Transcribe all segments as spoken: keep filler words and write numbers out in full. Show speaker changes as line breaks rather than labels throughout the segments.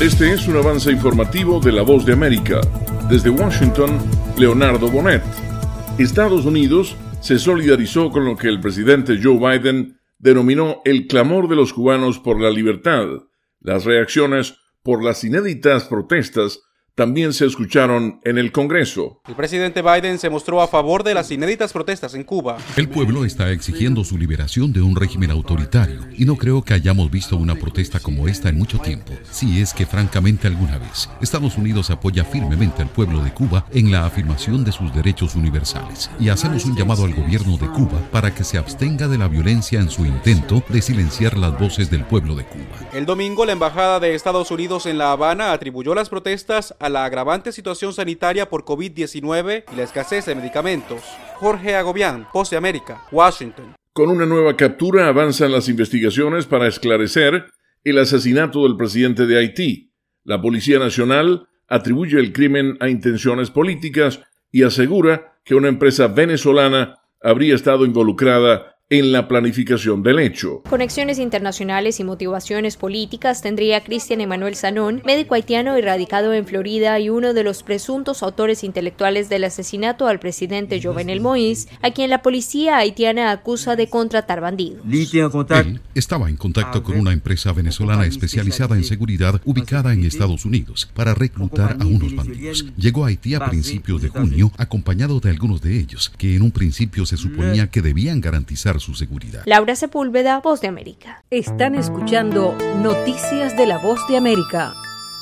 Este es un avance informativo de La Voz de América. Desde Washington, Leonardo Bonet. Estados Unidos se solidarizó con lo que el presidente Joe Biden denominó el clamor de los cubanos por la libertad. Las reacciones por las inéditas protestas también se escucharon en el Congreso.
El presidente Biden se mostró a favor de las inéditas protestas en Cuba.
El pueblo está exigiendo su liberación de un régimen autoritario y no creo que hayamos visto una protesta como esta en mucho tiempo, si es que francamente alguna vez. Estados Unidos apoya firmemente al pueblo de Cuba en la afirmación de sus derechos universales y hacemos un llamado al gobierno de Cuba para que se abstenga de la violencia en su intento de silenciar las voces del pueblo de Cuba.
El domingo, la Embajada de Estados Unidos en La Habana atribuyó las protestas a la agravante situación sanitaria por COVID diecinueve y la escasez de medicamentos. Jorge Agobián, Voz de América, Washington.
Con una nueva captura avanzan las investigaciones para esclarecer el asesinato del presidente de Haití. La Policía Nacional atribuye el crimen a intenciones políticas y asegura que una empresa venezolana habría estado involucrada en la planificación del hecho.
Conexiones internacionales y motivaciones políticas tendría Cristian Emanuel Sanón, médico haitiano y radicado en Florida y uno de los presuntos autores intelectuales del asesinato al presidente Jovenel Moïse, a quien la policía haitiana acusa de contratar bandidos.
Él estaba en contacto con una empresa venezolana especializada en seguridad ubicada en Estados Unidos para reclutar a unos bandidos. Llegó a Haití a principios de junio acompañado de algunos de ellos, que en un principio se suponía que debían garantizar su seguridad.
Laura Sepúlveda, Voz de América.
Están escuchando Noticias de la Voz de América.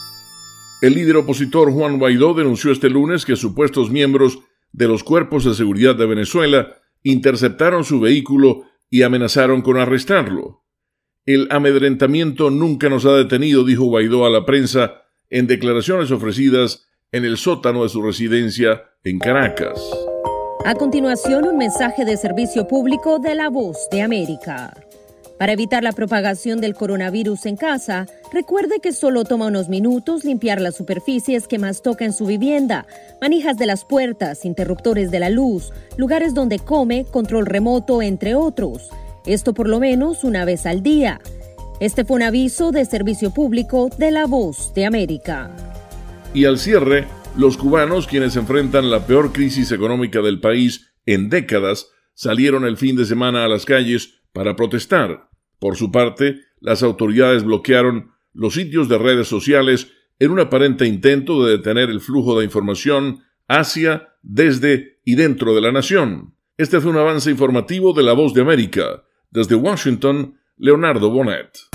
El líder opositor Juan Guaidó denunció este lunes que supuestos miembros de los cuerpos de seguridad de Venezuela interceptaron su vehículo y amenazaron con arrestarlo. El amedrentamiento nunca nos ha detenido, dijo Guaidó a la prensa en declaraciones ofrecidas en el sótano de su residencia en Caracas.
A continuación, un mensaje de servicio público de La Voz de América. Para evitar la propagación del coronavirus en casa, recuerde que solo toma unos minutos limpiar las superficies que más toca en su vivienda, manijas de las puertas, interruptores de la luz, lugares donde come, control remoto, entre otros. Esto por lo menos una vez al día. Este fue un aviso de servicio público de La Voz de América.
Y al cierre, los cubanos, quienes enfrentan la peor crisis económica del país en décadas, salieron el fin de semana a las calles para protestar. Por su parte, las autoridades bloquearon los sitios de redes sociales en un aparente intento de detener el flujo de información hacia, desde y dentro de la nación. Este fue un avance informativo de La Voz de América. Desde Washington, Leonardo Bonet.